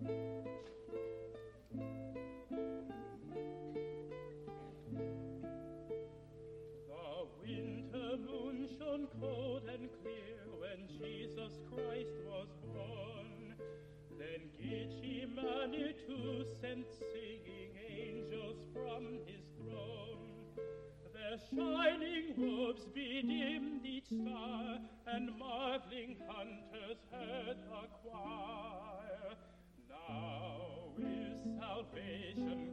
winter moon shone cold and clear when Jesus Christ was born. Then Gethsemane sent singing angels from his throne. Their shining robes bedimmed each star, and marveling hunters heard the choir. Now is salvation